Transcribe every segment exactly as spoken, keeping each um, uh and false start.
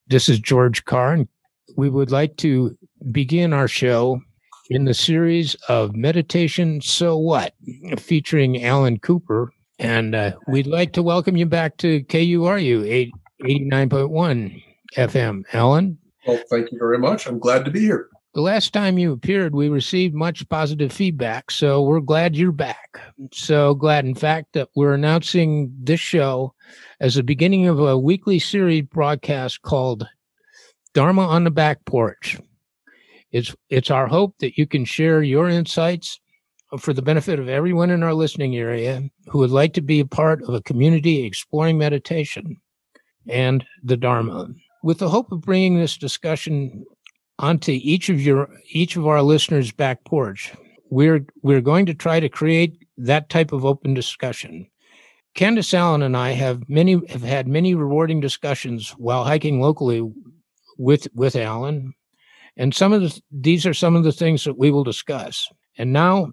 This is George Carr, and we would like to begin our show in the series of Meditation So What, featuring Alan Cooper. And uh, we'd like to welcome you back to K U R U eighty-nine point one F M. Alan? Well, thank you very much. I'm glad to be here. The last time you appeared, we received much positive feedback, so we're glad you're back. So glad, in fact, that we're announcing this show as the beginning of a weekly series broadcast called Dharma on the Back Porch. It's, it's our hope that you can share your insights for the benefit of everyone in our listening area who would like to be a part of a community exploring meditation and the Dharma. With the hope of bringing this discussion onto each of your each of our listeners' back porch, we're we're going to try to create that type of open discussion. Candace Allen and I have many have had many rewarding discussions while hiking locally with with Alan, and some of the, these are some of the things that we will discuss. And now,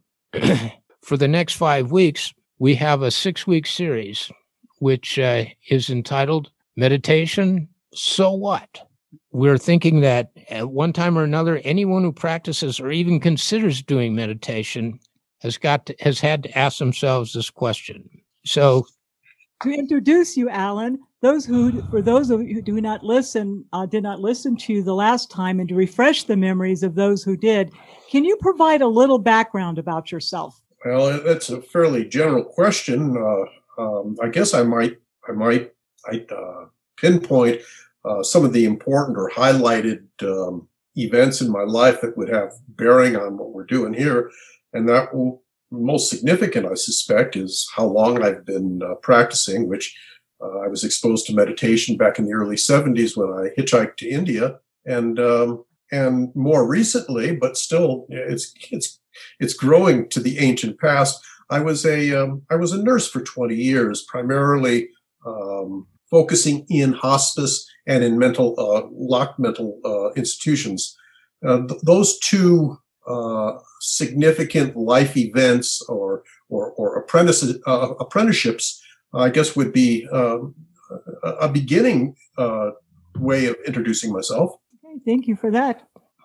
for the next five weeks, we have a six-week series which uh, is entitled Meditation So What? We're thinking that at one time or another, anyone who practices or even considers doing meditation has got to, has had to ask themselves this question. So, to introduce you, Alan, those who, for those of you who do not listen, uh, did not listen to you the last time, and to refresh the memories of those who did, can you provide a little background about yourself? Well, that's a fairly general question. Uh, um, I guess I might, I might, I uh, pinpoint Uh, some of the important or highlighted um, events in my life that would have bearing on what we're doing here. And that will, most significant, I suspect, is how long I've been uh, practicing, which uh, I was exposed to meditation back in the early seventies when I hitchhiked to India. And um, and more recently, but still, it's it's it's growing to the ancient past. I was a um, I was a nurse for twenty years, primarily um, focusing in hospice and in mental, uh, locked mental uh, institutions. Uh, th- those two uh, significant life events or or, or apprentices, uh, apprenticeships, I guess, would be um, a, a beginning uh, way of introducing myself. Okay, thank you for that.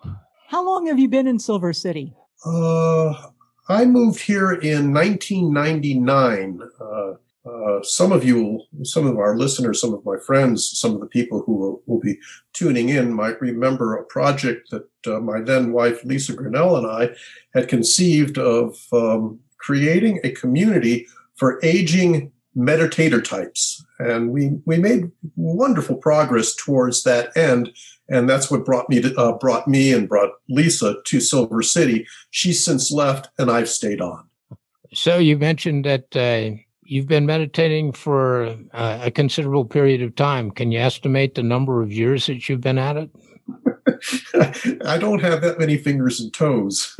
How long have you been in Silver City? Uh, I moved here in nineteen ninety-nine. Uh, Uh, some of you, some of our listeners, some of my friends, some of the people who will, will be tuning in might remember a project that uh, my then wife, Lisa Grinnell, and I had conceived of um, creating a community for aging meditator types. And we, we made wonderful progress towards that end. And that's what brought me to, uh, brought me and brought Lisa to Silver City. She's since left and I've stayed on. So you mentioned that, uh, you've been meditating for uh, a considerable period of time. Can you estimate the number of years that you've been at it? I don't have that many fingers and toes.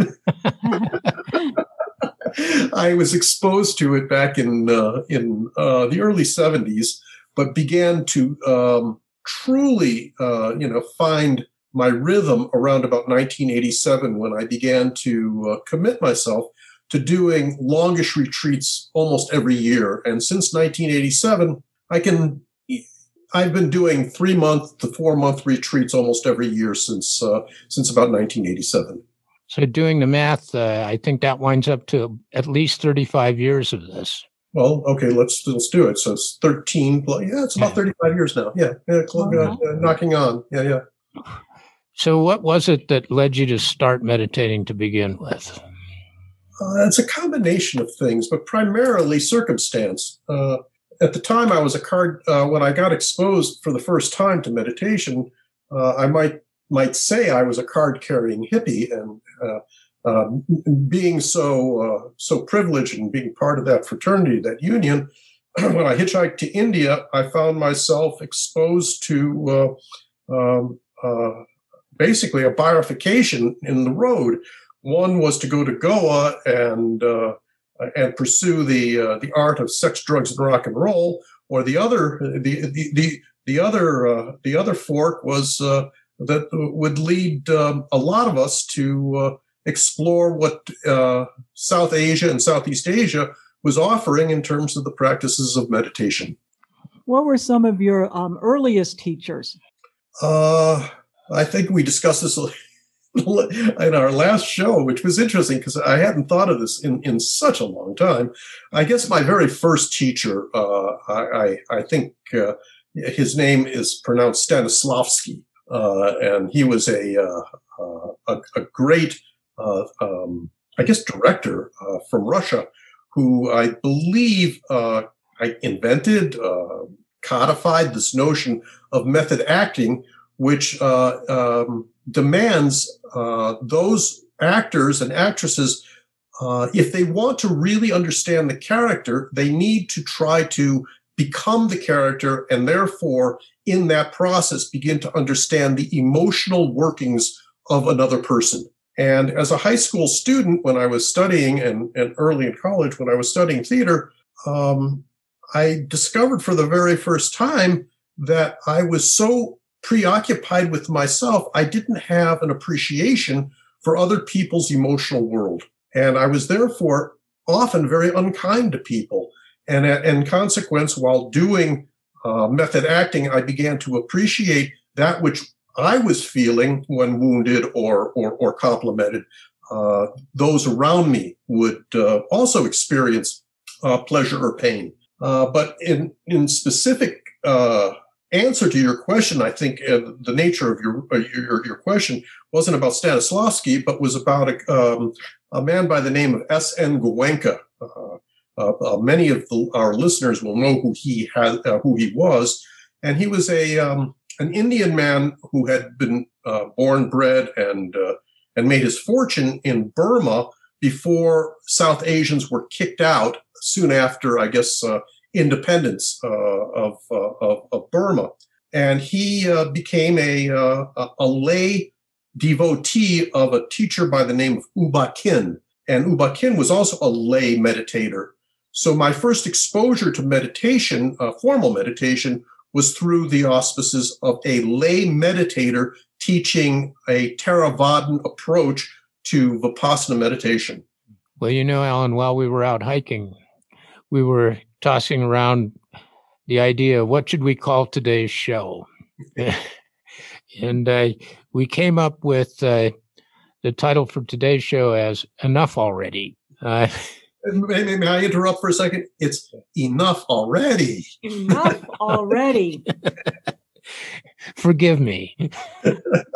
I was exposed to it back in uh, in uh, the early seventies, but began to um, truly, uh, you know, find my rhythm around about nineteen eighty-seven when I began to uh, commit myself to doing longish retreats almost every year. And since nineteen eighty-seven, I can, I've been doing three month to four month retreats almost every year since, uh, since about nineteen eighty-seven. So doing the math, uh, I think that winds up to at least thirty-five years of this. Well, okay, let's, let's do it. So it's thirteen, yeah, it's about thirty-five years now. Yeah. yeah uh, uh, knocking on. Yeah. Yeah. So what was it that led you to start meditating to begin with? Uh, it's a combination of things, but primarily circumstance. Uh, at the time, I was a card. Uh, when I got exposed for the first time to meditation, uh, I might might say I was a card-carrying hippie, and uh, uh, being so uh, so privileged and being part of that fraternity, that union. When I hitchhiked to India, I found myself exposed to uh, um, uh, basically a bifurcation in the road. One was to go to Goa and uh, and pursue the uh, the art of sex, drugs, and rock and roll, or the other the the the, the other uh, the other fork was uh, that would lead um, a lot of us to uh, explore what uh, South Asia and Southeast Asia was offering in terms of the practices of meditation. What were some of your um, earliest teachers? Uh, I think we discussed this in our last show, which was interesting because I hadn't thought of this in, in such a long time. I guess my very first teacher, uh, I, I, I think uh, his name is pronounced Stanislavski, uh, and he was a uh, uh, a, a great, uh, um, I guess, director uh, from Russia, who I believe uh, I invented, uh, codified this notion of method acting, which uh, um, demands uh, those actors and actresses, uh, if they want to really understand the character, they need to try to become the character and therefore, in that process, begin to understand the emotional workings of another person. And as a high school student, when I was studying, and, and early in college, when I was studying theater, um, I discovered for the very first time that I was so preoccupied with myself, I didn't have an appreciation for other people's emotional world. And I was therefore often very unkind to people. And in consequence, while doing uh, method acting, I began to appreciate that which I was feeling when wounded or or, or complimented. Uh, those around me would uh, also experience uh, pleasure or pain. Uh, but in in specific uh, answer to your question, I think uh, the nature of your, uh, your your question wasn't about Stanislavski, but was about a, um, a man by the name of S N Goenka. Uh, uh, uh, many of the, our listeners will know who he had, uh, who he was, and he was a um, an Indian man who had been uh, born, bred, and uh, and made his fortune in Burma before South Asians were kicked out soon after, I guess, uh, independence uh, of, uh, of of Burma. And he uh, became a, uh, a lay devotee of a teacher by the name of U Ba Khin. And U Ba Khin was also a lay meditator. So my first exposure to meditation, uh, formal meditation, was through the auspices of a lay meditator teaching a Theravadan approach to Vipassana meditation. Well, you know, Alan, while we were out hiking, we were tossing around the idea of what should we call today's show. and uh, we came up with uh, the title for today's show as Enough Already. Uh, may, may, may I interrupt for a second? It's enough already. Enough already. Forgive me. uh,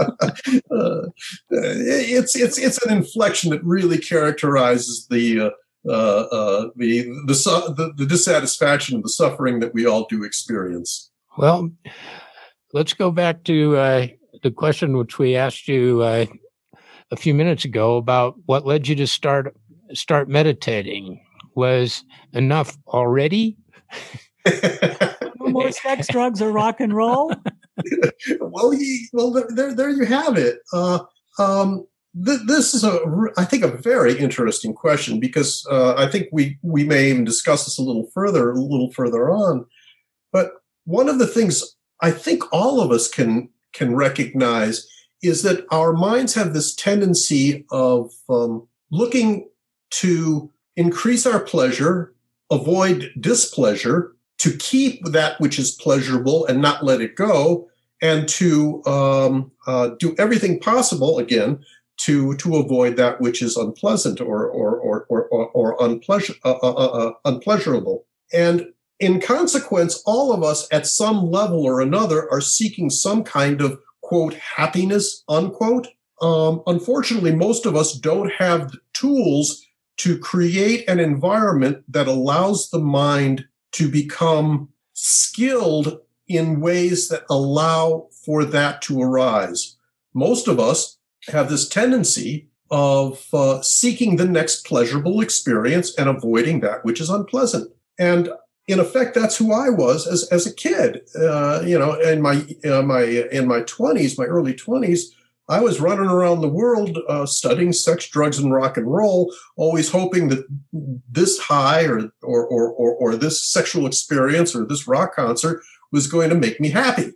it's it's it's an inflection that really characterizes the uh, uh, uh, the, the the the dissatisfaction, the suffering that we all do experience. Well, let's go back to uh, the question which we asked you uh, a few minutes ago about what led you to start start meditating. Was enough already? No more sex, drugs, or rock and roll. well, he, well, there, there you have it. Uh, um, th- this is a, I think, a very interesting question because uh, I think we we may even discuss this a little further, a little further on. But one of the things I think all of us can can recognize is that our minds have this tendency of um, looking to increase our pleasure, avoid displeasure, to keep that which is pleasurable and not let it go, and to um, uh, do everything possible, again, to to avoid that which is unpleasant or or or or, or, or unpleasure, uh, uh, uh, unpleasurable. And in consequence, all of us at some level or another are seeking some kind of, quote, happiness, unquote. Um, unfortunately, most of us don't have the tools to create an environment that allows the mind to become skilled in ways that allow for that to arise. Most of us have this tendency of uh, seeking the next pleasurable experience and avoiding that which is unpleasant. And in effect, that's who I was as as a kid. Uh, you know, in my uh, my in my twenties, my early twenties, I was running around the world uh, studying sex, drugs, and rock and roll, always hoping that this high or, or or or or this sexual experience or this rock concert was going to make me happy.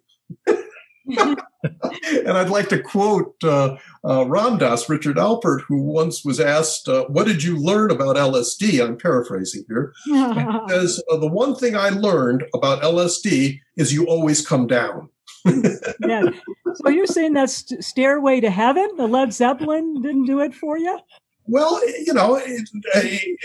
And I'd like to quote uh, uh, Ram Dass, Richard Alpert, who once was asked, uh, what did you learn about L S D? I'm paraphrasing here. And he says, uh, the one thing I learned about L S D is you always come down. Yeah. So you're saying that st- Stairway to Heaven, the Led Zeppelin, didn't do it for you? Well, you know, it, it,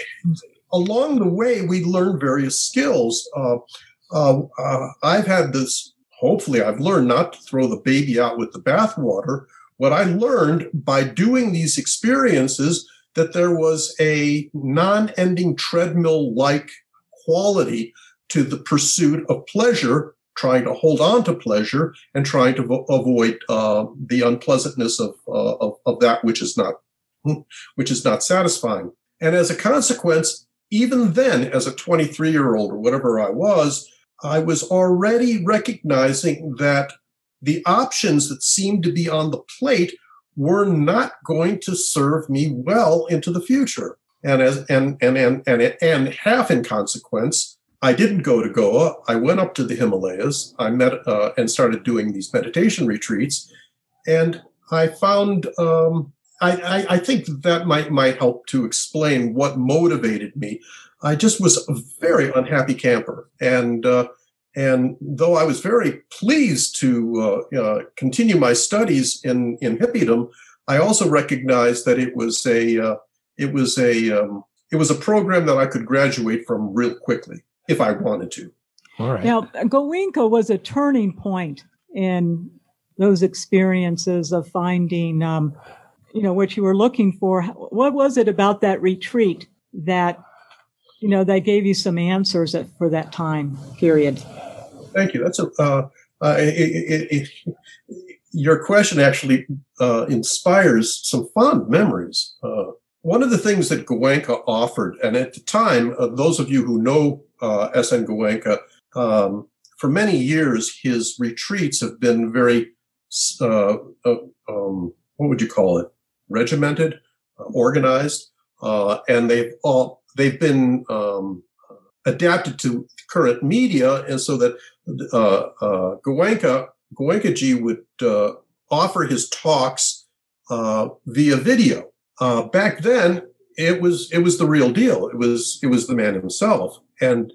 along the way, we learned various skills. Uh, uh, uh, I've had this, hopefully I've learned not to throw the baby out with the bathwater. What I learned by doing these experiences, that there was a non-ending treadmill-like quality to the pursuit of pleasure, trying to hold on to pleasure and trying to vo- avoid uh, the unpleasantness of, uh, of of that which is not which is not satisfying. And as a consequence, even then, as a twenty-three-year-old or whatever I was, I was already recognizing that the options that seemed to be on the plate were not going to serve me well into the future. And as and and and and, and half in consequence, I didn't go to Goa. I went up to the Himalayas. I met uh, and started doing these meditation retreats, and I found um, I, I, I think that might might help to explain what motivated me. I just was a very unhappy camper, and uh, and though I was very pleased to uh, uh, continue my studies in in hippiedom, I also recognized that it was a uh, it was a um, it was a program that I could graduate from real quickly if I wanted to. All right. Now, Goenka was a turning point in those experiences of finding, um, you know, what you were looking for. What was it about that retreat that, you know, that gave you some answers at, for that time period? Thank you. That's a uh, uh, it, it, it, your question actually uh, inspires some fond memories. Uh, one of the things that Goenka offered, and at the time, uh, those of you who know uh, S N Goenka, um, for many years, his retreats have been very, uh, uh, um, what would you call it, regimented, uh, organized, uh, and they've all they've been um, adapted to current media, and so that uh, uh, Goenka Goenka-ji would uh, offer his talks uh, via video. Uh, back then, it was it was the real deal. It was it was the man himself, and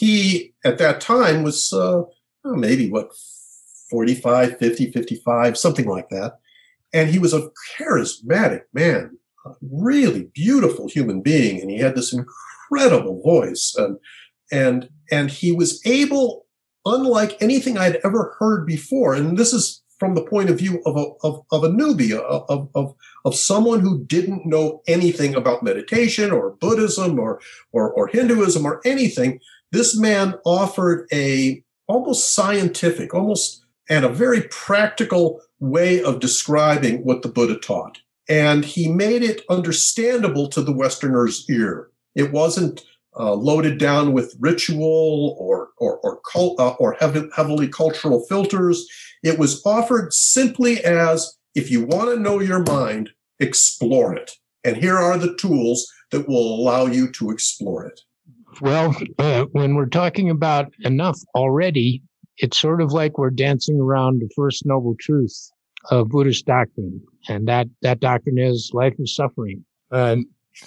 he at that time was uh, maybe what forty-five, fifty, fifty-five, something like that, and he was a charismatic man, a really beautiful human being, and he had this incredible voice, and and and he was able, unlike anything I'd ever heard before, and this is from the point of view of a, of, of a newbie, of, of, of someone who didn't know anything about meditation or Buddhism or, or, or Hinduism or anything. This man offered a almost scientific, almost and a very practical way of describing what the Buddha taught. And he made it understandable to the Westerner's ear. It wasn't Uh, loaded down with ritual or or or, cult, uh, or heavy, heavily cultural filters. It was offered simply as, if you want to know your mind, explore it. And here are the tools that will allow you to explore it. Well, uh, when we're talking about enough already, it's sort of like we're dancing around the first noble truth of Buddhist doctrine. And that, that doctrine is life is suffering. Um,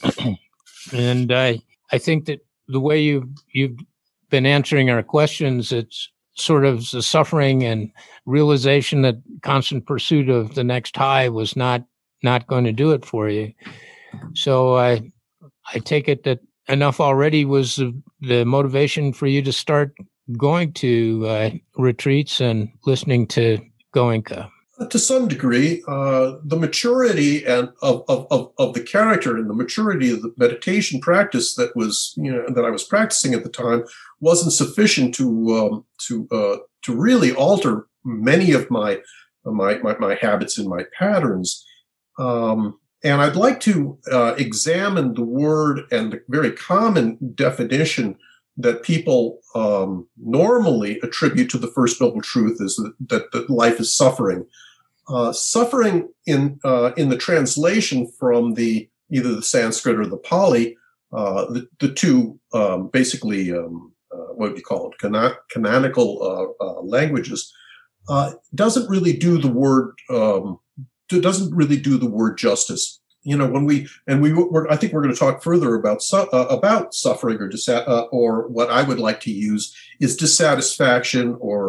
and I, I think that the way you've, you've been answering our questions, it's sort of the suffering and realization that constant pursuit of the next high was not, not going to do it for you. So I, I take it that enough already was the, the motivation for you to start going to uh, retreats and listening to Goenka. To some degree, uh, the maturity and of, of, of, of the character and the maturity of the meditation practice that was, you know, that I was practicing at the time wasn't sufficient to um, to uh, to really alter many of my my my, my habits and my patterns. Um, and I'd like to uh, examine the word and the very common definition that people um, normally attribute to the first noble truth is that, that, that life is suffering. Uh, suffering in uh, in the translation from the either the Sanskrit or the Pali, uh, the, the two um, basically um, uh, what do you call it, Cana- canonical uh, uh, languages, uh, doesn't really do the word um, doesn't really do the word justice. You know, when we and we we're, I think we're going to talk further about su- uh, about suffering or disa- uh, or what I would like to use is dissatisfaction or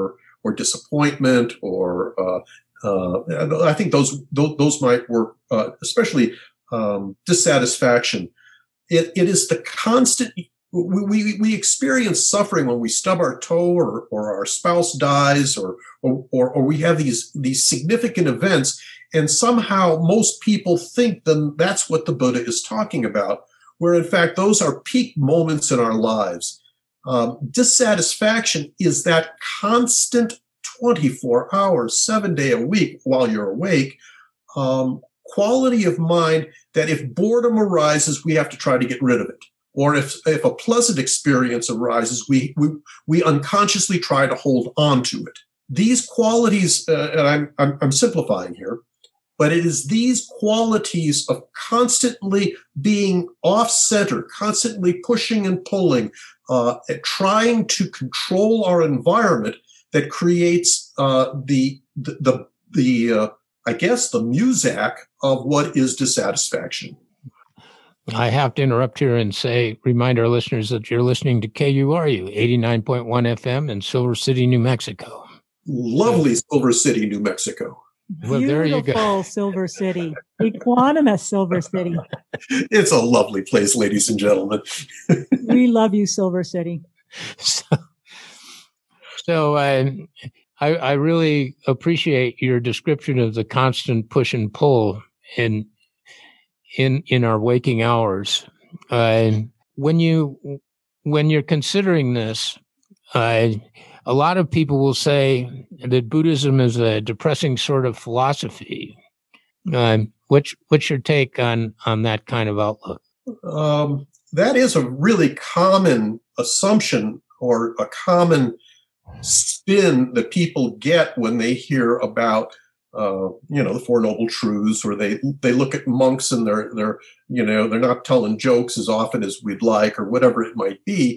or disappointment, or uh, uh, I think those those, those might work, uh, especially um, dissatisfaction. It, it is the constant. We, we we experience suffering when we stub our toe, or or our spouse dies, or or or, or we have these these significant events, and somehow most people think then that's what the Buddha is talking about, where in fact those are peak moments in our lives. Um, dissatisfaction is that constant twenty-four hours, seven day a week while you're awake, um, quality of mind that if boredom arises, we have to try to get rid of it. Or if, if a pleasant experience arises, we, we, we unconsciously try to hold on to it. These qualities, uh, and I'm, I'm, I'm simplifying here, but it is these qualities of constantly being off-center, constantly pushing and pulling, uh, trying to control our environment that creates uh, the, the, the, the uh, I guess, the muzak of what is dissatisfaction. I have to interrupt here and say, remind our listeners that you're listening to K U R U eighty-nine point one F M in Silver City, New Mexico. Lovely Silver City, New Mexico. Well, there you go. Beautiful Silver City. Equanimous Silver City. It's a lovely place, ladies and gentlemen. We love you, Silver City. So, so uh, I, I really appreciate your description of the constant push and pull in in in our waking hours. Uh, when you when you're considering this, uh, a lot of people will say that Buddhism is a depressing sort of philosophy. Uh, what's what's your take on on that kind of outlook? Um, that is a really common assumption, or a common spin that people get when they hear about Uh, you know, the Four Noble Truths, or they they look at monks and they're they're you know they're not telling jokes as often as we'd like, or whatever it might be.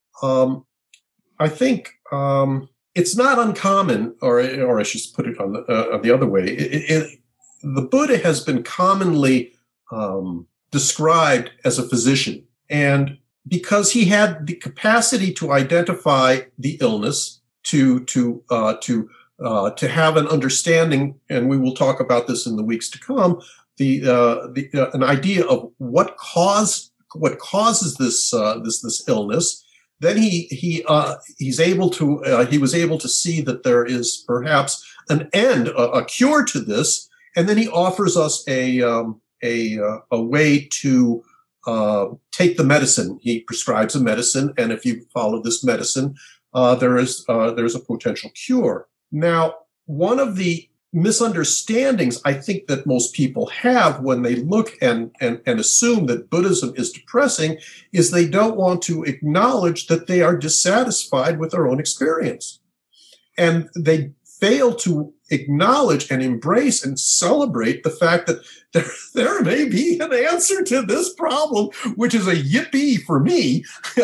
Um, I think um, it's not uncommon, or or I should put it on the uh, on the other way. It, it, the Buddha has been commonly um, described as a physician, and because he had the capacity to identify the illness, to to uh, to Uh, to have an understanding, and we will talk about this in the weeks to come, the, uh, the uh, an idea of what caused what causes this uh, this this illness. Then he he uh, he's able to uh, he was able to see that there is perhaps an end, a, a cure to this, and then he offers us a um, a uh, a way to uh, take the medicine. He prescribes a medicine, and if you follow this medicine, uh, there is uh, there is a potential cure. Now, one of the misunderstandings I think that most people have when they look and, and, and assume that Buddhism is depressing is they don't want to acknowledge that they are dissatisfied with their own experience. And they fail to acknowledge and embrace and celebrate the fact that there, there may be an answer to this problem, which is a yippee for me.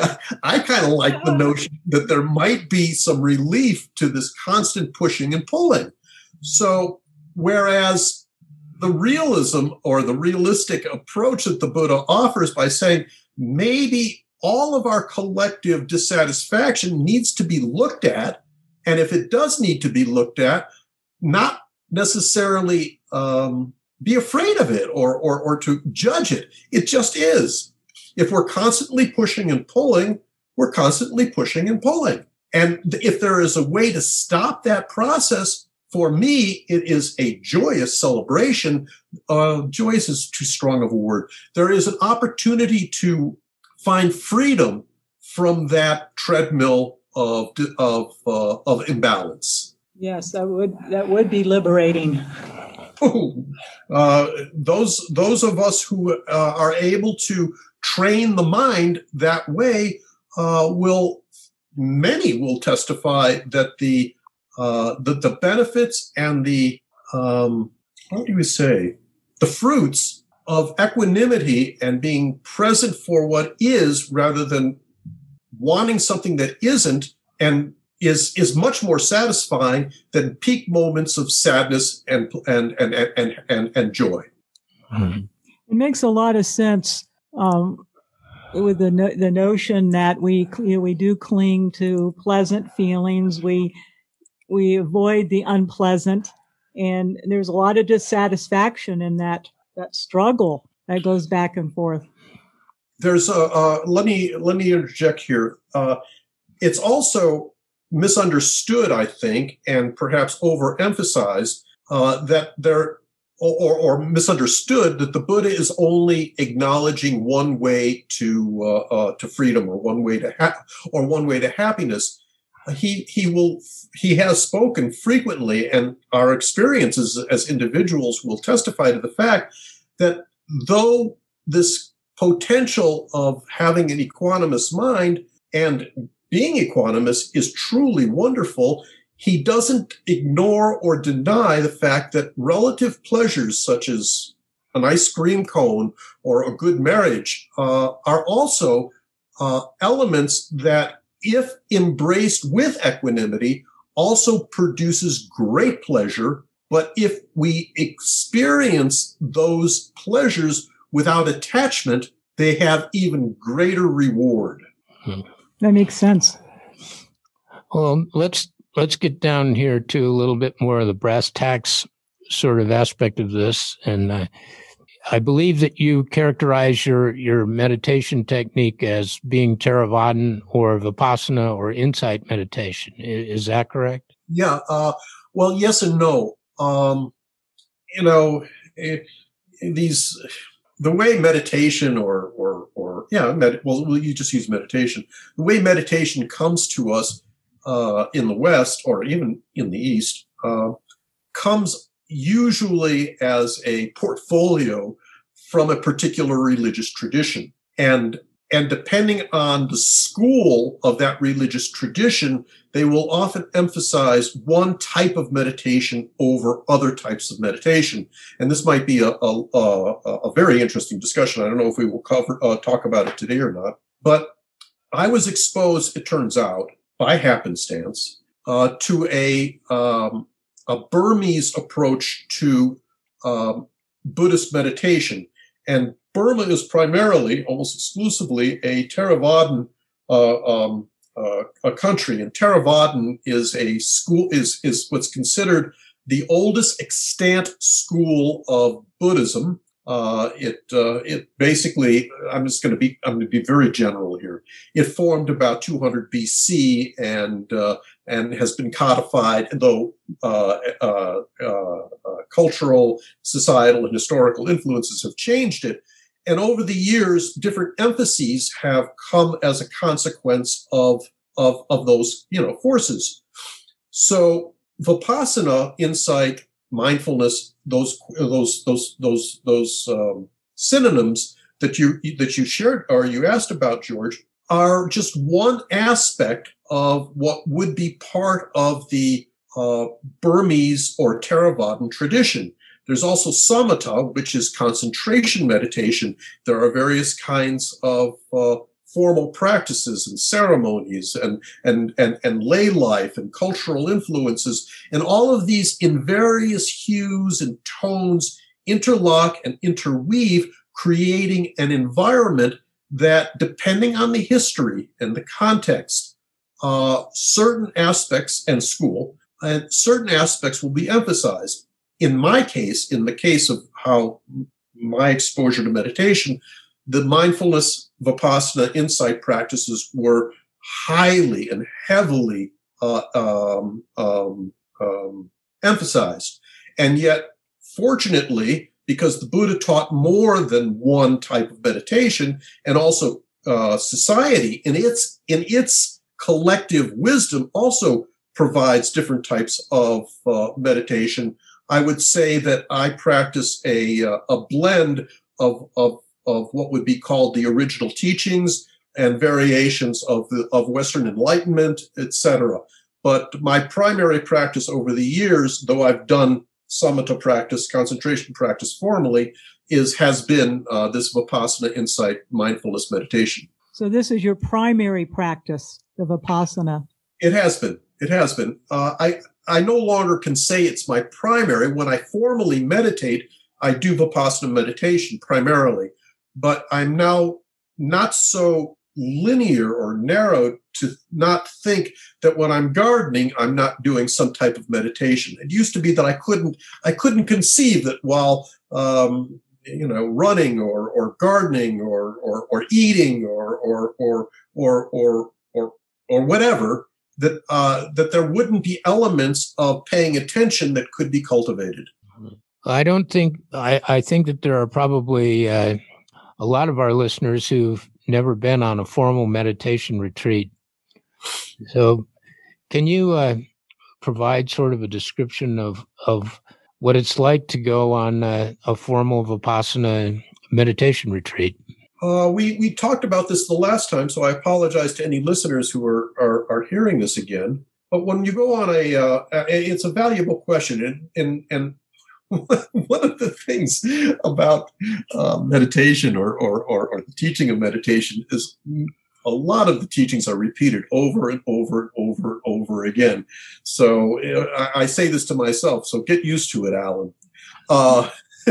I kind of like the notion that there might be some relief to this constant pushing and pulling. So whereas the realism, or the realistic approach that the Buddha offers by saying maybe all of our collective dissatisfaction needs to be looked at, and if it does need to be looked at, not necessarily um, be afraid of it, or, or or to judge it. It just is. If we're constantly pushing and pulling, we're constantly pushing and pulling. And if there is a way to stop that process, for me, it is a joyous celebration. Uh, joyous is too strong of a word. There is an opportunity to find freedom from that treadmill of of uh, of imbalance. Yes, that would that would be liberating. uh, those those of us who uh, are able to train the mind that way uh, will many will testify that the uh, the, the benefits and the um, how do we say the fruits of equanimity and being present for what is rather than wanting something that isn't, and is is much more satisfying than peak moments of sadness and and and and and, and joy. Mm-hmm. It makes a lot of sense um, with the no, the notion that we you know, we do cling to pleasant feelings. We we avoid the unpleasant, and there's a lot of dissatisfaction in that that struggle that goes back and forth. There's a uh, let me let me interject here. Uh, it's also misunderstood, I think, and perhaps overemphasized uh, that there, or, or misunderstood that the Buddha is only acknowledging one way to uh, uh, to freedom, or one way to ha- or one way to happiness. He he will he has spoken frequently, and our experiences as individuals will testify to the fact that though this potential of having an equanimous mind and being equanimous is truly wonderful, he doesn't ignore or deny the fact that relative pleasures such as an ice cream cone or a good marriage uh, are also uh, elements that, if embraced with equanimity, also produces great pleasure. But if we experience those pleasures without attachment, they have even greater reward. That makes sense. Well, let's let's get down here to a little bit more of the brass tacks sort of aspect of this. And uh, I believe that you characterize your, your meditation technique as being Theravadan or Vipassana or insight meditation. Is, is that correct? Yeah. Uh, well, yes and no. Um, you know, it, these... The way meditation or, or, or yeah, med- well, you just use meditation. The way meditation comes to us uh, in the West, or even in the East, uh, comes usually as a portfolio from a particular religious tradition. And, and depending on the school of that religious tradition, they will often emphasize one type of meditation over other types of meditation. And this might be a, a, a, a very interesting discussion. I don't know if we will cover uh, talk about it today or not. But I was exposed, it turns out, by happenstance, uh, to a, um, a Burmese approach to um, Buddhist meditation. And Burma is primarily, almost exclusively, a Theravadan uh, um, uh, a country, and Theravadan is a school is is what's considered the oldest extant school of Buddhism. Uh, it uh, it basically, I'm just going to be I'm going to be very general here. It formed about two hundred B C and uh, and has been codified, though uh, uh, uh, uh, cultural, societal, and historical influences have changed it. And over the years, different emphases have come as a consequence of, of, of those, you know, forces. So Vipassana, insight, mindfulness, those, those, those, those, those, um, synonyms that you, that you shared or you asked about, George, are just one aspect of what would be part of the, uh, Burmese or Theravadan tradition. There's also samatha, which is concentration meditation. There are various kinds of uh, formal practices and ceremonies and, and, and, and lay life and cultural influences. And all of these in various hues and tones interlock and interweave, creating an environment that, depending on the history and the context, uh, certain aspects and school, and certain aspects will be emphasized. In my case, in the case of how my exposure to meditation, the mindfulness, Vipassana, insight practices were highly and heavily uh, um, um, um, emphasized. And yet, fortunately, because the Buddha taught more than one type of meditation, and also uh, society in its in its collective wisdom also provides different types of uh, meditation. I would say that I practice a uh, a blend of of of what would be called the original teachings and variations of the of Western Enlightenment, et cetera. But my primary practice over the years, though I've done samatha practice, concentration practice formally, is has been uh, this Vipassana insight mindfulness meditation. So this is your primary practice, the Vipassana. It has been. It has been. Uh, I. I no longer can say it's my primary. When I formally meditate, I do Vipassana meditation primarily, but I'm now not so linear or narrow to not think that when I'm gardening, I'm not doing some type of meditation. It used to be that I couldn't, I couldn't conceive that while, um, you know, running or, or gardening or, or, or eating or, or, or, or, or, or, or whatever, that, uh, that there wouldn't be elements of paying attention that could be cultivated. I don't think, I, I think that there are probably uh, a lot of our listeners who've never been on a formal meditation retreat. So can you uh, provide sort of a description of, of what it's like to go on uh, a formal Vipassana meditation retreat? Uh, we, we talked about this the last time, so I apologize to any listeners who are, are, are hearing this again. But when you go on a, uh, it's a valuable question. And, and, and one of the things about uh, meditation or, or, or, or the teaching of meditation is a lot of the teachings are repeated over and over and over and over again. So uh, I, I say this to myself, so get used to it, Alan. Uh,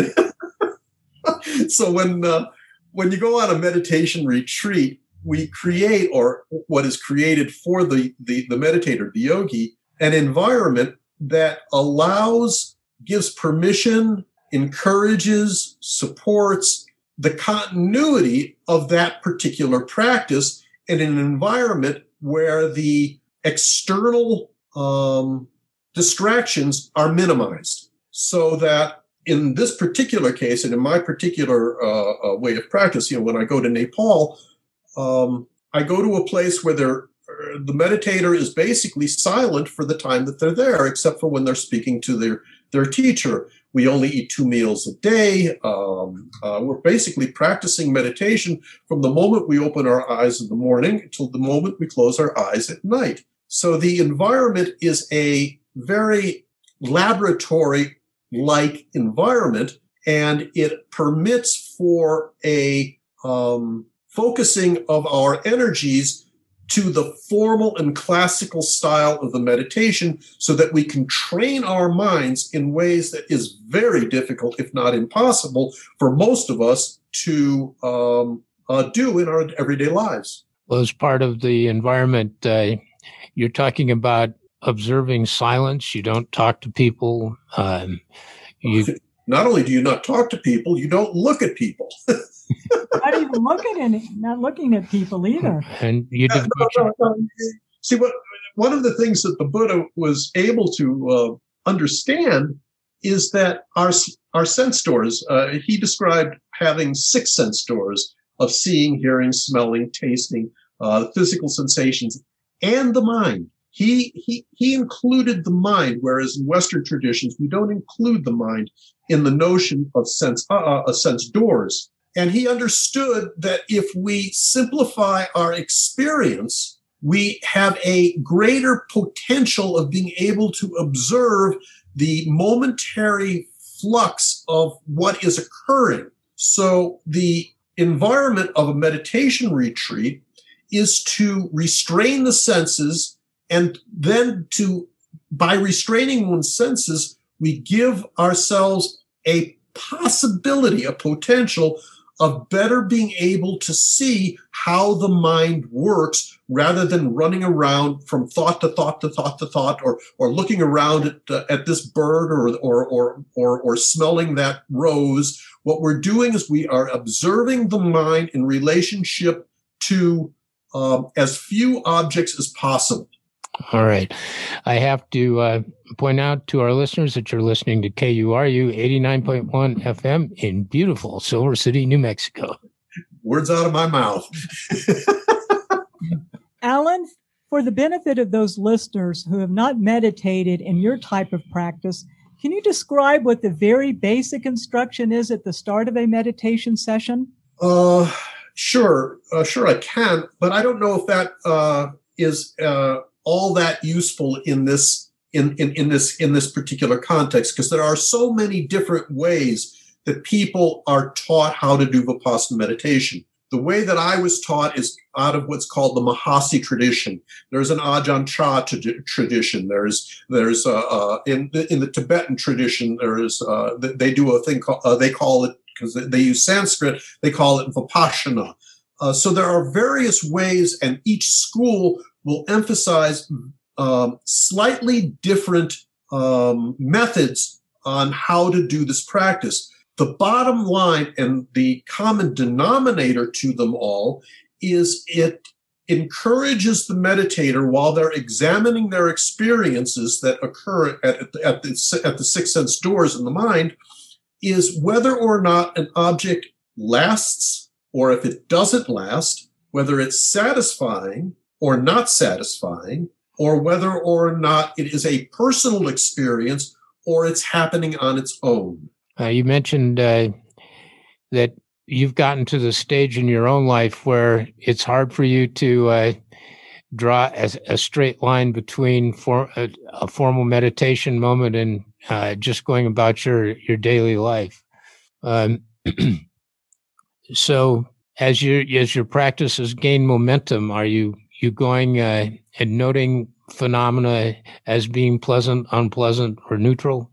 so when uh, when you go on a meditation retreat, we create, or what is created for the, the, the meditator, the yogi, an environment that allows, gives permission, encourages, supports the continuity of that particular practice in an environment where the external um, distractions are minimized. So that in this particular case, and in my particular uh, uh, way of practice, you know, when I go to Nepal, um, I go to a place where they're, the meditator is basically silent for the time that they're there, except for when they're speaking to their, their teacher. We only eat two meals a day. Um, uh, we're basically practicing meditation from the moment we open our eyes in the morning until the moment we close our eyes at night. So the environment is a very laboratory-like environment, and it permits for a um, focusing of our energies to the formal and classical style of the meditation so that we can train our minds in ways that is very difficult, if not impossible, for most of us to um, uh, do in our everyday lives. Well, as part of the environment, uh, you're talking about observing silence. You don't talk to people. Um, you Not only do you not talk to people, you don't look at people. Not even looking at not looking at people either. And you no, no, no. See, what one of the things that the Buddha was able to uh, understand is that our our sense doors. Uh, he described having six sense doors of seeing, hearing, smelling, tasting, uh, physical sensations, and the mind. He he he included the mind, whereas in Western traditions we don't include the mind in the notion of sense uh, uh, sense doors. And he understood that if we simplify our experience, we have a greater potential of being able to observe the momentary flux of what is occurring. So the environment of a meditation retreat is to restrain the senses, and then to, by restraining one's senses, we give ourselves a possibility, a potential of better being able to see how the mind works rather than running around from thought to thought to thought to thought, or or looking around at uh, at this bird or, or or or or smelling that rose. What we're doing is we are observing the mind in relationship to um, as few objects as possible. All right. I have to uh, point out to our listeners that you're listening to K U R U eighty-nine point one F M in beautiful Silver City, New Mexico. Words out of my mouth. Alan, for the benefit of those listeners who have not meditated in your type of practice, can you describe what the very basic instruction is at the start of a meditation session? Uh, sure. Uh, sure, I can. But I don't know if that uh, is... Uh, all that useful in this in, in, in this in this particular context, because there are so many different ways that people are taught how to do Vipassana meditation. The way that I was taught is out of what's called the Mahasi tradition. There's an Ajahn Chah t- tradition. There's there's uh, uh, in the, in the Tibetan tradition. There's uh, they do a thing called uh, they call it, because they use Sanskrit, they call it Vipassana. Uh, so there are various ways, and each school will emphasize um, slightly different um, methods on how to do this practice. The bottom line and the common denominator to them all is it encourages the meditator, while they're examining their experiences that occur at, at, the, at, the, at the six sense doors in the mind, is whether or not an object lasts, or if it doesn't last, whether it's satisfying or not satisfying, or whether or not it is a personal experience or it's happening on its own. Uh, you mentioned uh, that you've gotten to the stage in your own life where it's hard for you to uh, draw a, a straight line between for, a, a formal meditation moment and uh, just going about your, your daily life. Um, so as your as your practice has gained momentum, are you you going uh, and noting phenomena as being pleasant, unpleasant, or neutral?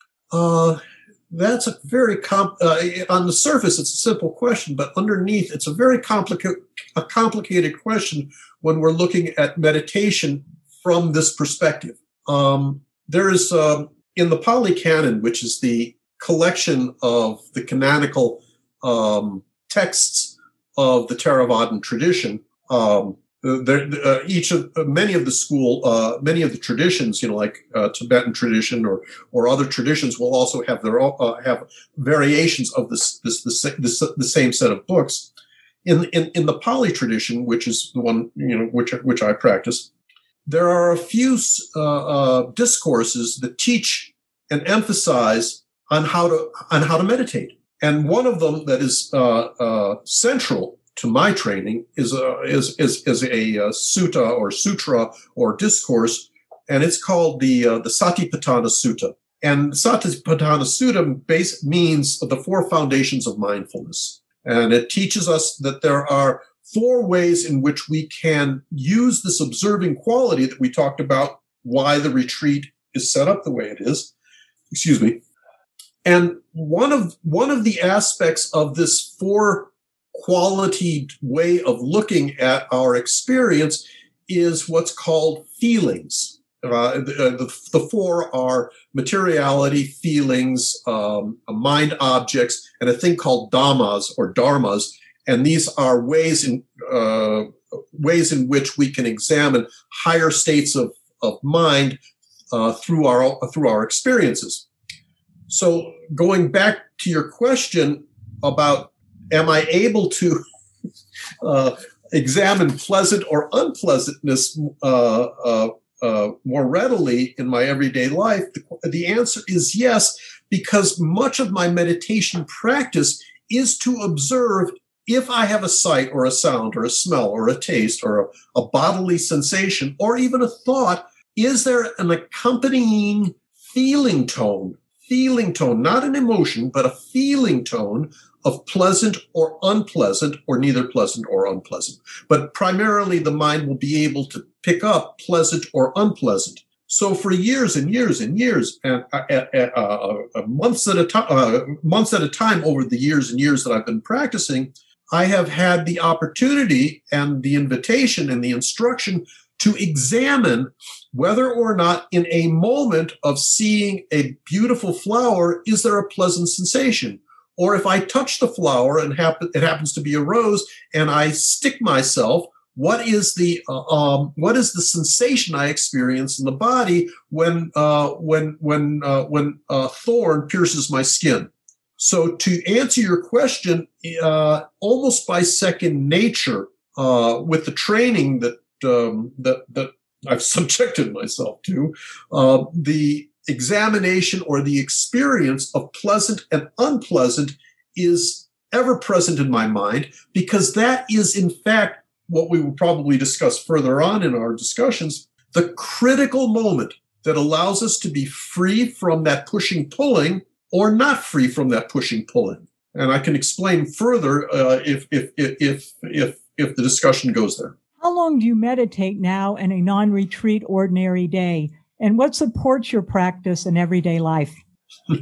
Uh, that's a very comp. Uh, on the surface, it's a simple question, but underneath, it's a very complicated, a complicated question when we're looking at meditation from this perspective. Um, there is um, in the Pali Canon, which is the collection of the canonical um, texts of the Theravadan tradition. Um, There, uh, each of uh, many of the school, uh, many of the traditions, you know, like uh, Tibetan tradition or or other traditions, will also have their own, uh, have variations of this this, this this the same set of books. In in in the Pali tradition, which is the one you know which which I practice, there are a few uh, uh, discourses that teach and emphasize on how to on how to meditate, and one of them that is uh, uh, central to my training is a, is, is, is a, a sutta or sutra or discourse, and it's called the, uh, the Satipatthana Sutta. And Satipatthana Sutta base means the four foundations of mindfulness. And it teaches us that there are four ways in which we can use this observing quality that we talked about, why the retreat is set up the way it is. Excuse me. And one of, one of the aspects of this four quality way of looking at our experience is what's called feelings. Uh, the, the, the four are materiality, feelings, um, mind objects, and a thing called dhammas or dharmas. And these are ways in uh, ways in which we can examine higher states of of mind uh, through our through our experiences. So, going back to your question about, am I able to uh, examine pleasant or unpleasantness uh, uh, uh, more readily in my everyday life? The, the answer is yes, because much of my meditation practice is to observe if I have a sight or a sound or a smell or a taste or a, a bodily sensation or even a thought, is there an accompanying feeling tone? Feeling tone, not an emotion, but a feeling tone of pleasant or unpleasant, or neither pleasant or unpleasant. But primarily the mind will be able to pick up pleasant or unpleasant. So for years and years and years, and uh, uh, uh, months at a time, uh, months at a time over the years and years that I've been practicing, I have had the opportunity and the invitation and the instruction to examine whether or not in a moment of seeing a beautiful flower, is there a pleasant sensation? Or if I touch the flower and happen, it happens to be a rose, and I stick myself, what is the uh, um, what is the sensation I experience in the body when uh, when when uh, when a thorn pierces my skin? So to answer your question, uh, almost by second nature, uh, with the training that um, that that I've subjected myself to, uh, the examination or the experience of pleasant and unpleasant is ever present in my mind, because that is, in fact, what we will probably discuss further on in our discussions, the critical moment that allows us to be free from that pushing pulling or not free from that pushing pulling. And I can explain further uh, if, if, if, if, if, if the discussion goes there. How long do you meditate now in a non-retreat ordinary day? And what supports your practice in everyday life? uh,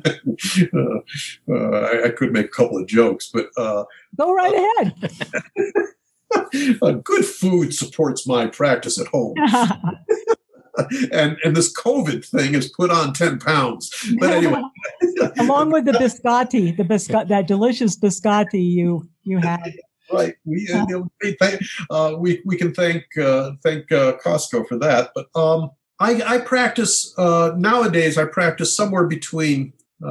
uh, I, I could make a couple of jokes, but... Uh, Go right ahead. uh, good food supports my practice at home. and and this COVID thing has put on ten pounds. But anyway. Along with the biscotti, the biscotti, that delicious biscotti you you had. Right. We, uh, you know, we, thank, uh, we, we can thank uh, thank uh, Costco for that. But um, I, I practice, uh, nowadays, I practice somewhere between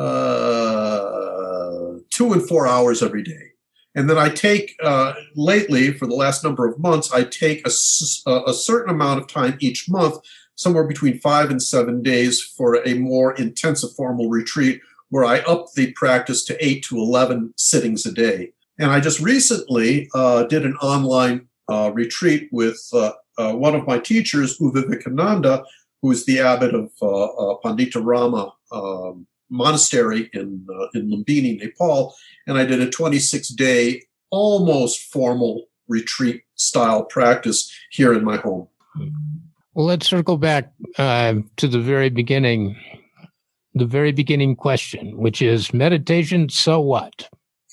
uh, two and four hours every day. And then I take, uh, lately, for the last number of months, I take a, a certain amount of time each month, somewhere between five and seven days for a more intensive formal retreat where I up the practice to eight to eleven sittings a day. And I just recently uh, did an online uh, retreat with uh, uh, one of my teachers, U Vivekananda, who is the abbot of uh, uh, Pandita Rama um, Monastery in uh, in Lumbini, Nepal. And I did a twenty-six day, almost formal retreat style practice here in my home. Well, let's circle back uh, to the very beginning, the very beginning question, which is meditation, so what?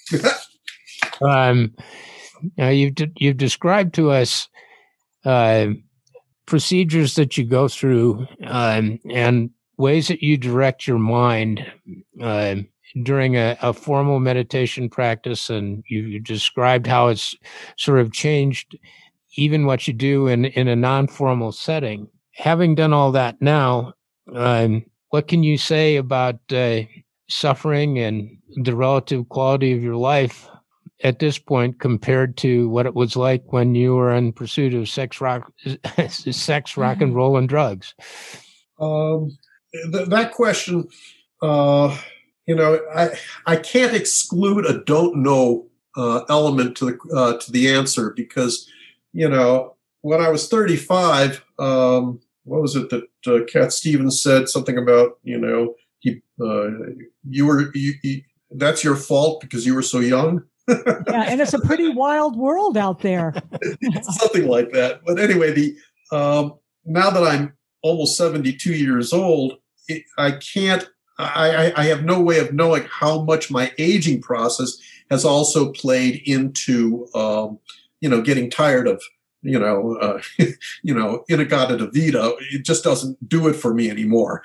Um, now you've de- you've described to us uh, procedures that you go through um, and ways that you direct your mind uh, during a, a formal meditation practice, and you, you described how it's sort of changed even what you do in, in a non-formal setting. Having done all that now, um, what can you say about uh, suffering and the relative quality of your life at this point compared to what it was like when you were in pursuit of sex, rock, sex, rock and roll, and drugs? Um, th- that question, uh, you know, I I can't exclude a don't know uh, element to the uh, to the answer because, you know, when I was thirty-five, um, what was it that uh, Cat Stevens said? Something about, you know, he uh, you were you, you, that's your fault because you were so young. Yeah, and it's a pretty wild world out there. Something like that. But anyway, the um, now that I'm almost seventy-two years old, it, I can't, I, I have no way of knowing how much my aging process has also played into, um, you know, getting tired of, you know, uh, you know, Inagata Davida. It just doesn't do it for me anymore.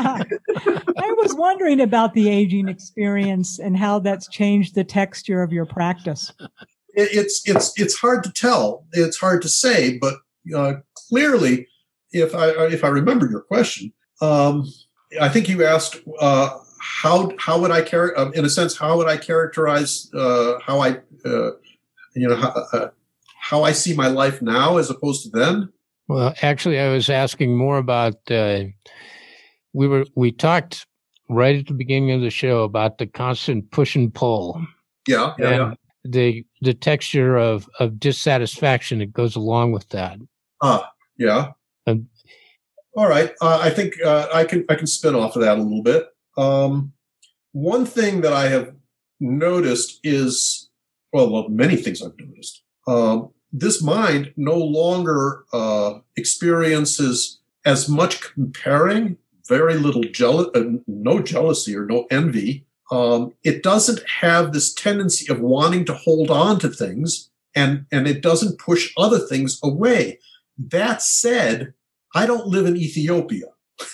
I was wondering about the aging experience and how that's changed the texture of your practice. It, it's it's it's hard to tell. It's hard to say, but uh, clearly, if I if I remember your question, um, I think you asked uh, how how would I char- uh, in a sense how would I characterize uh, how I uh, you know how, uh, how I see my life now as opposed to then. Well, actually, I was asking more about. Uh, we were we talked right at the beginning of the show about the constant push and pull. Yeah, yeah, and yeah. The the texture of, of dissatisfaction that goes along with that. Ah, yeah. Um, All right. Uh, I think uh, I can I can spin off of that a little bit. Um, one thing that I have noticed is, well, well many things I've noticed. Um, this mind no longer uh, experiences as much comparing, very little jealous, uh, no jealousy or no envy. Um, it doesn't have this tendency of wanting to hold on to things, and, and it doesn't push other things away. That said, I don't live in Ethiopia.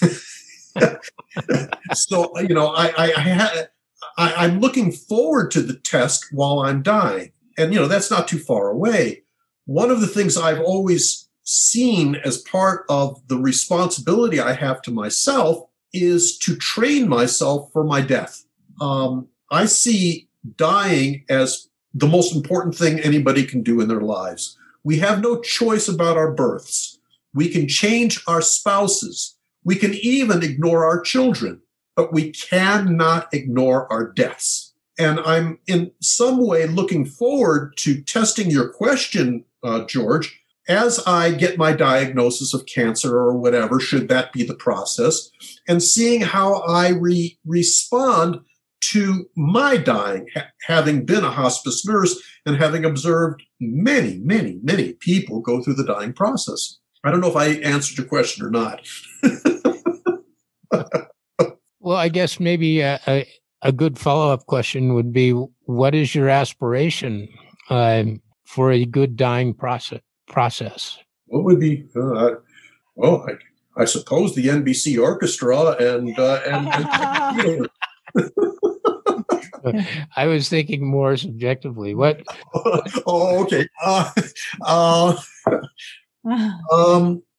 So, you know, I, I, I, ha- I, I'm looking forward to the test while I'm dying. And, you know, that's not too far away. One of the things I've always seen as part of the responsibility I have to myself is to train myself for my death. Um, I see dying as the most important thing anybody can do in their lives. We have no choice about our births. We can change our spouses. We can even ignore our children, but we cannot ignore our deaths. And I'm in some way looking forward to testing your question, uh, George, as I get my diagnosis of cancer or whatever, should that be the process, and seeing how I re- respond to my dying, ha- having been a hospice nurse and having observed many, many, many people go through the dying process. I don't know if I answered your question or not. Well, I guess maybe a, a, a good follow-up question would be, what is your aspiration? Um, for a good dying process? Process. What would be? Uh, I, well, I, I suppose the N B C Orchestra and uh, and. and I was thinking more subjectively. What? oh, okay. Uh, uh, um,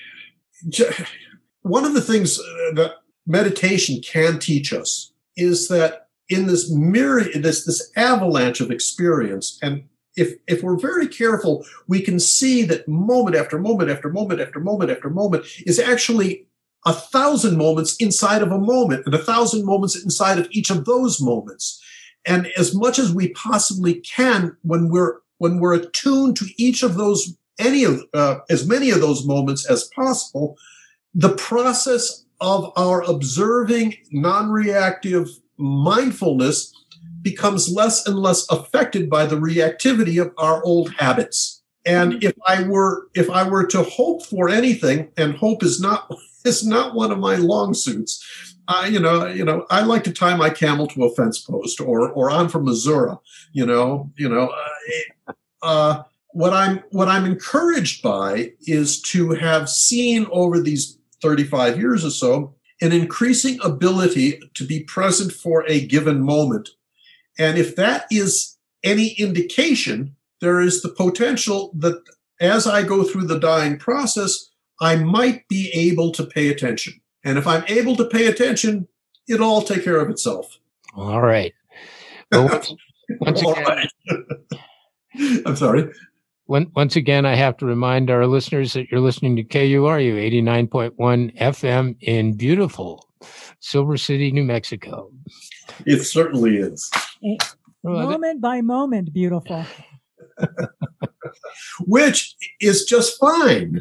one of the things that meditation can teach us is that in this myriad, this this avalanche of experience, and if if we're very careful, we can see that moment after moment after moment after moment after moment is actually a thousand moments inside of a moment, and a thousand moments inside of each of those moments. And as much as we possibly can, when we're when we're attuned to each of those, any of uh, as many of those moments as possible, the process of our observing, non-reactive mindfulness becomes less and less affected by the reactivity of our old habits. And if I were if I were to hope for anything, and hope is not is not one of my long suits, I you know you know I like to tie my camel to a fence post, or or I'm from Missouri, you know you know. Uh, uh, what I'm what I'm encouraged by is to have seen over these thirty-five years or so an increasing ability to be present for a given moment, and if that is any indication, there is the potential that as I go through the dying process, I might be able to pay attention. And if I'm able to pay attention, it'll all take care of itself. All right. Well, once, once all again, right. I'm sorry. When, once again, I have to remind our listeners that you're listening to K U R U eighty-nine point one F M in beautiful Silver City, New Mexico. It certainly is. Moment by moment, beautiful. Which is just fine.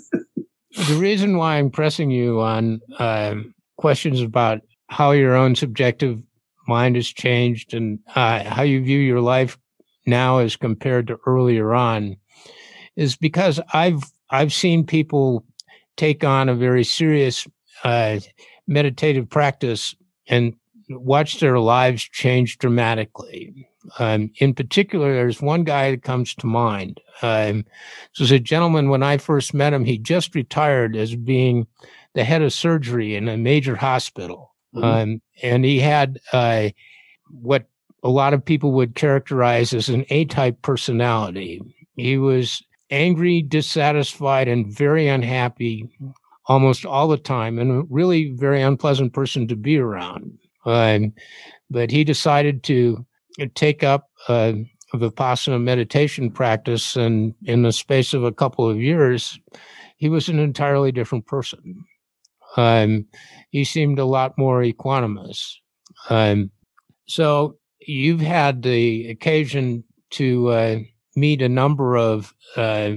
The reason why I'm pressing you on uh, questions about how your own subjective mind has changed and uh, how you view your life now as compared to earlier on is because I've I've seen people take on a very serious uh, meditative practice and watch their lives change dramatically. Um, in particular, there's one guy that comes to mind. Um, this was a gentleman, when I first met him, he just retired as being the head of surgery in a major hospital. Mm-hmm. Um, and he had uh, what a lot of people would characterize as an A-type personality. He was angry, dissatisfied, and very unhappy almost all the time, and a really very unpleasant person to be around. Um, but he decided to take up uh, Vipassana meditation practice, and in the space of a couple of years, he was an entirely different person. Um, he seemed a lot more equanimous. Um, so you've had the occasion to uh, meet a number of uh,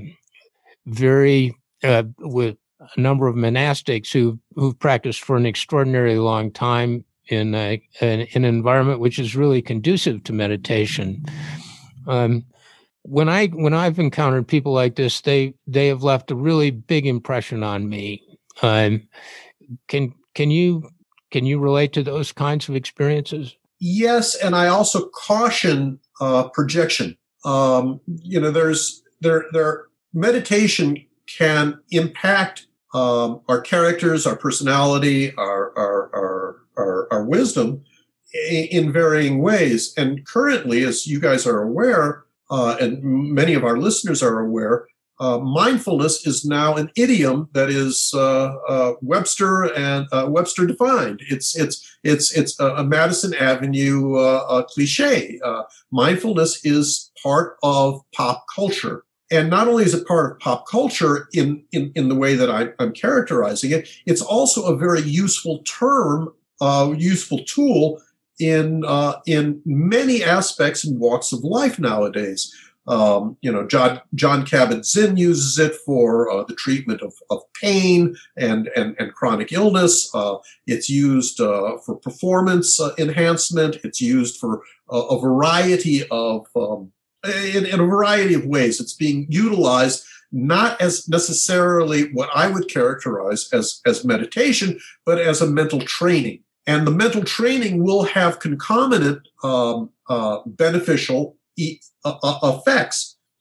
very uh, with a number of monastics who who've practiced for an extraordinarily long time in a, an, an environment which is really conducive to meditation. Um, when I when I've encountered people like this, they they have left a really big impression on me. Um, can can you can you relate to those kinds of experiences? Yes, and I also caution uh, projection. Um, you know, there's there there meditation can impact um, our characters, our personality, our our our our, our wisdom in varying ways. And currently, as you guys are aware, uh, and many of our listeners are aware, uh, mindfulness is now an idiom that is uh, uh, Webster and uh, Webster defined. It's it's it's it's a, a Madison Avenue uh, a cliche. Uh, mindfulness is part of pop culture. And not only is it part of pop culture in, in, in the way that I, I'm characterizing it, it's also a very useful term, uh, useful tool in uh, in many aspects and walks of life nowadays. Um, you know, John, John Kabat-Zinn uses it for uh, the treatment of, of pain and, and, and chronic illness. Uh, it's used uh, for performance uh, enhancement. It's used for a, a variety of um, In, in a variety of ways. It's being utilized not as necessarily what I would characterize as, as meditation, but as a mental training. And the mental training will have concomitant um, uh, beneficial e- uh, effects.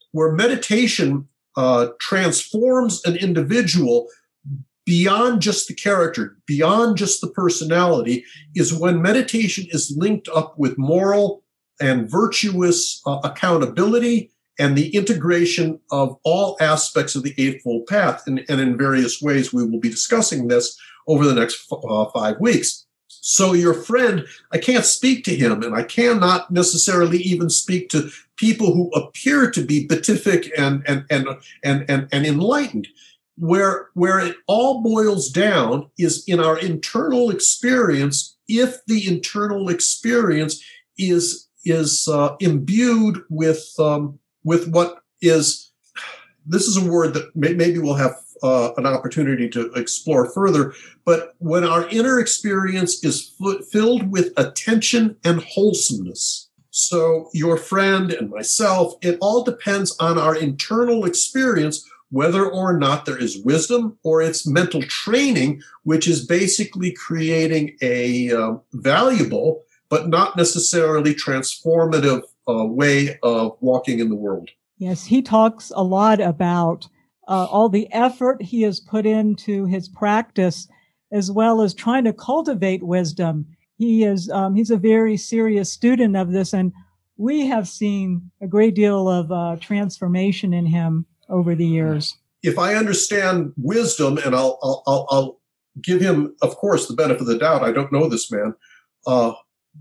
where meditation uh, transforms an individual beyond just the character, beyond just the personality, is when meditation is linked up with moral and virtuous uh, accountability and the integration of all aspects of the Eightfold Path. And, and in various ways, we will be discussing this over the next f- uh, five weeks. So your friend, I can't speak to him, and I cannot necessarily even speak to people who appear to be beatific and and and and and, and enlightened. Where where it all boils down is in our internal experience. If the internal experience is is uh, imbued with um, with what is, this is a word that may, maybe we'll have uh, an opportunity to explore further. But when our inner experience is f- filled with attention and wholesomeness. So your friend and myself, it all depends on our internal experience, whether or not there is wisdom or it's mental training, which is basically creating a uh, valuable but not necessarily transformative uh, way of walking in the world. Yes, he talks a lot about uh, all the effort he has put into his practice, as well as trying to cultivate wisdom. He is um, he's a very serious student of this, and we have seen a great deal of uh, transformation in him over the years. If I understand wisdom, and I'll, I'll, I'll, I'll give him, of course, the benefit of the doubt. I don't know this man. Uh,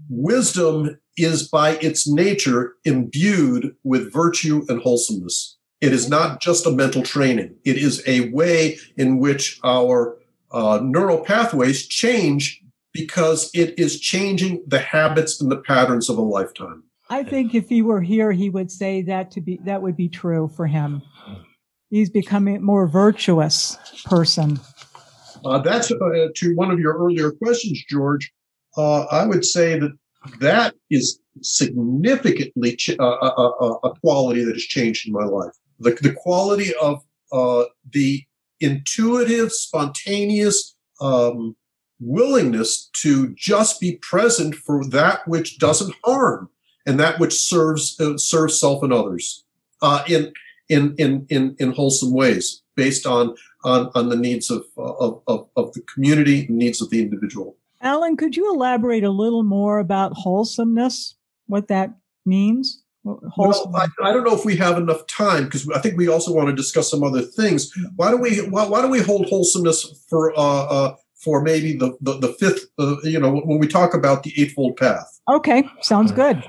wisdom is by its nature imbued with virtue and wholesomeness. It is not just a mental training. It is a way in which our uh, neural pathways change because it is changing the habits and the patterns of a lifetime. I think if he were here, he would say that to be that would be true for him. He's becoming a more virtuous person. Uh, that's uh, to one of your earlier questions, George. Uh, I would say that that is significantly ch- uh, a, a, a quality that has changed in my life. The, the quality of uh, the intuitive, spontaneous um, willingness to just be present for that which doesn't harm and that which serves uh, serves self and others uh, in, in in in in wholesome ways, based on on, on the needs of, of of of the community, the needs of the individual. Alan, could you elaborate a little more about wholesomeness? What that means? Well, I, I don't know if we have enough time, because I think we also want to discuss some other things. Why don't we why, why don't we hold wholesomeness for uh, uh, for maybe the the, the fifth? Uh, you know, when we talk about the Eightfold Path. Okay, sounds good.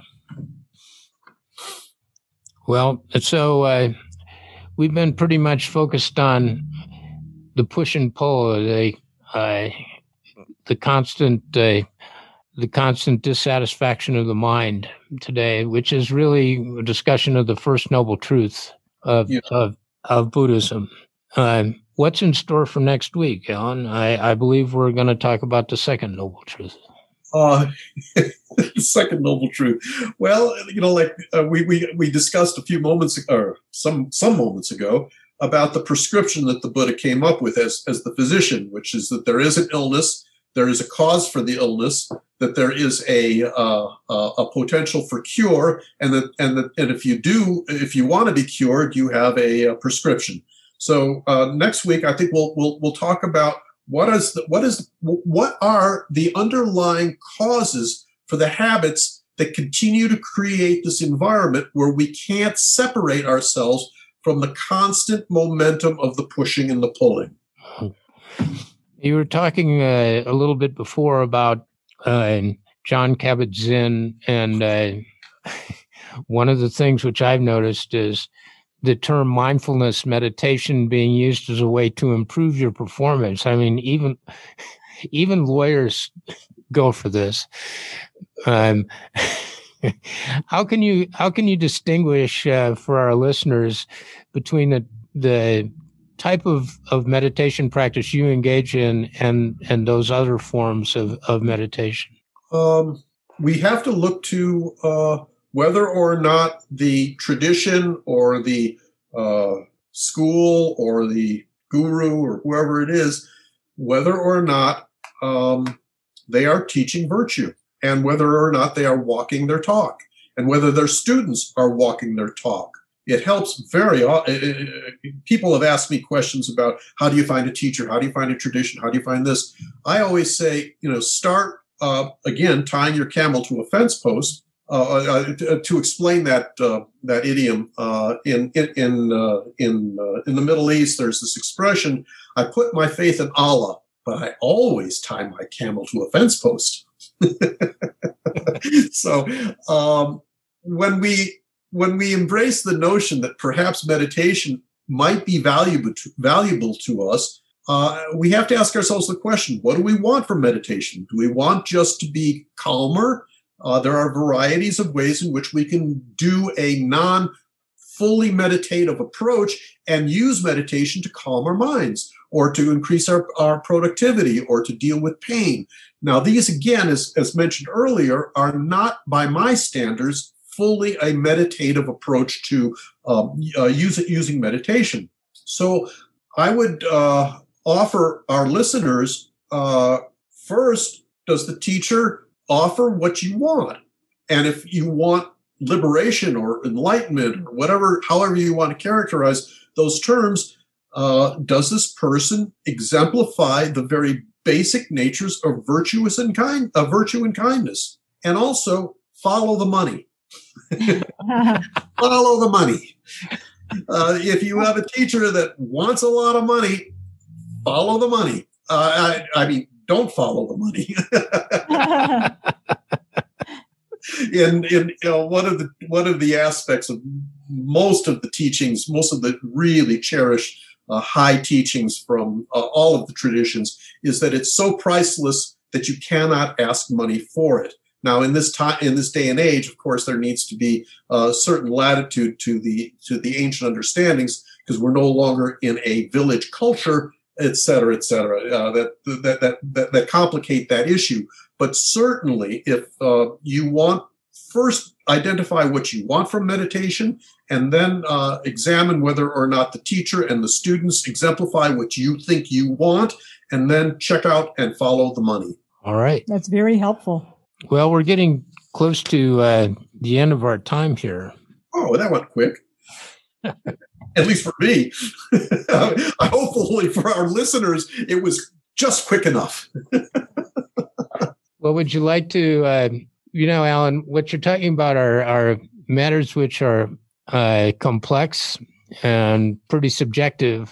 Well, so uh, we've been pretty much focused on the push and pull, the uh, the constant. Uh, the constant dissatisfaction of the mind today, which is really a discussion of the first noble truth of yeah. of, of Buddhism. Uh, what's in store for next week, Alan? I, I believe we're going to talk about the second noble truth. Uh, the second noble truth. Well, you know, like uh, we, we, we discussed a few moments or some, some moments ago about the prescription that the Buddha came up with as, as the physician, which is that there is an illness, there is a cause for the illness, that there is a uh, uh, a potential for cure, and that and that and if you do, if you want to be cured, you have a, a prescription. So uh, next week, I think we'll we'll we'll talk about what is the, what is what are the underlying causes for the habits that continue to create this environment where we can't separate ourselves from the constant momentum of the pushing and the pulling. You were talking uh, a little bit before about uh, Jon Kabat-Zinn, and uh, one of the things which I've noticed is the term mindfulness meditation being used as a way to improve your performance. I mean, even even lawyers go for this. Um, how can you how can you distinguish uh, for our listeners between the the type of, of meditation practice you engage in and, and those other forms of, of meditation? Um, we have to look to uh, whether or not the tradition or the uh, school or the guru or whoever it is, whether or not um, they are teaching virtue, and whether or not they are walking their talk, and whether their students are walking their talk. it helps very, uh, people have asked me questions about how do you find a teacher? How do you find a tradition? How do you find this? I always say, you know, start, uh, again, tying your camel to a fence post. Uh, uh, to, to explain that uh, that idiom, uh, in in in uh, in, uh, in the Middle East, there's this expression: "I put my faith in Allah, but I always tie my camel to a fence post." So um, when we when we embrace the notion that perhaps meditation might be valuable to, valuable to us, uh, we have to ask ourselves the question: what do we want from meditation? Do we want just to be calmer? Uh, there are varieties of ways in which we can do a non-fully meditative approach and use meditation to calm our minds or to increase our, our productivity or to deal with pain. Now, these, again, as, as mentioned earlier, are not, by my standards, fully a meditative approach to um, uh, use it using meditation. So I would uh, offer our listeners, uh, first, does the teacher offer what you want? And if you want liberation or enlightenment or whatever, however you want to characterize those terms, uh, does this person exemplify the very basic natures of virtuous and kind, of virtue and kindness? And also follow the money. Follow the money. Uh, if you have a teacher that wants a lot of money, follow the money. Uh, I, I mean, don't follow the money. in in you know, one of the one of the aspects of most of the teachings, most of the really cherished uh, high teachings from uh, all of the traditions, is that it's so priceless that you cannot ask money for it. Now, in this time, in this day and age, of course, there needs to be a certain latitude to the to the ancient understandings, because we're no longer in a village culture, et cetera, et cetera, uh, that, that, that, that, that complicate that issue. But certainly, if uh, you want, first identify what you want from meditation, and then uh, examine whether or not the teacher and the students exemplify what you think you want, and then check out and follow the money. All right. That's very helpful. Well, we're getting close to uh, the end of our time here. Oh, that went quick. At least for me. Hopefully for our listeners, it was just quick enough. Well, would you like to, uh, you know, Alan, what you're talking about are, are matters which are uh, complex and pretty subjective.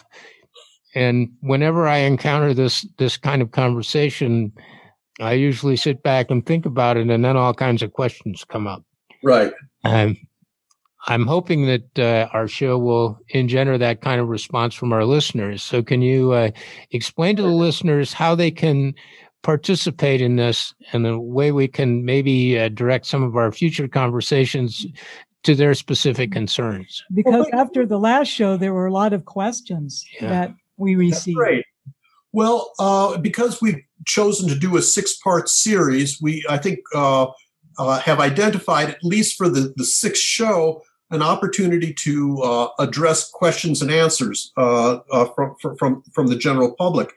And whenever I encounter this this kind of conversation, I usually sit back and think about it, and then all kinds of questions come up. Right. Um, I'm hoping that uh, our show will engender that kind of response from our listeners. So can you uh, explain to the listeners how they can participate in this and the way we can maybe uh, direct some of our future conversations to their specific concerns? Because after the last show, there were a lot of questions yeah. that we received. That's great. Well, uh, because we've chosen to do a six-part series, we, I think, uh, uh, have identified, at least for the, the sixth show, an opportunity to uh, address questions and answers uh, uh, from, from, from the general public.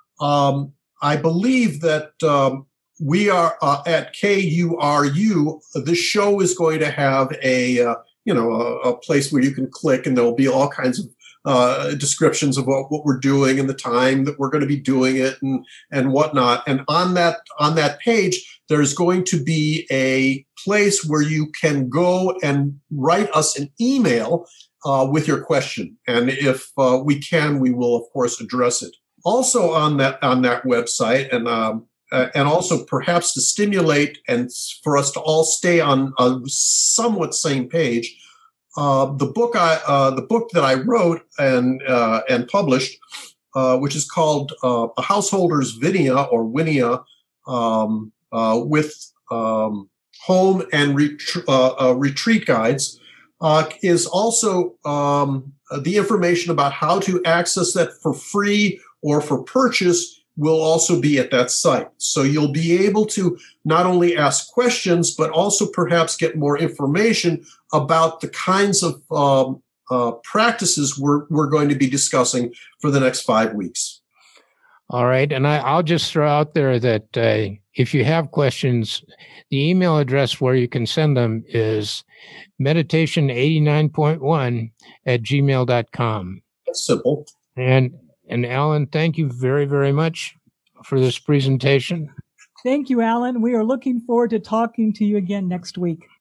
Um, I believe that um, we are uh, at K U R U. This show is going to have a, uh, you know, a, a place where you can click, and there will be all kinds of uh, descriptions of what, what we're doing and the time that we're going to be doing it and, and whatnot. And on that, on that page, there's going to be a place where you can go and write us an email uh, with your question. And if uh, we can, we will, of course, address it. Also on that, on that website, and um, uh, and also perhaps to stimulate and for us to all stay on a somewhat same page, uh, the book I uh, the book that I wrote and uh, and published, uh, which is called uh, A Householder's Vinaya or Winia, um, uh, with um, home and ret- uh, uh, retreat guides, uh, is also um, the information about how to access that for free or for purchase will also be at that site. So you'll be able to not only ask questions, but also perhaps get more information about the kinds of um, uh, practices we're, we're going to be discussing for the next five weeks. All right. And I, I'll just throw out there that uh, if you have questions, the email address where you can send them is meditation eighty-nine point one at gmail dot com. That's simple. And, and Alan, thank you very, very much for this presentation. Thank you, Alan. We are looking forward to talking to you again next week.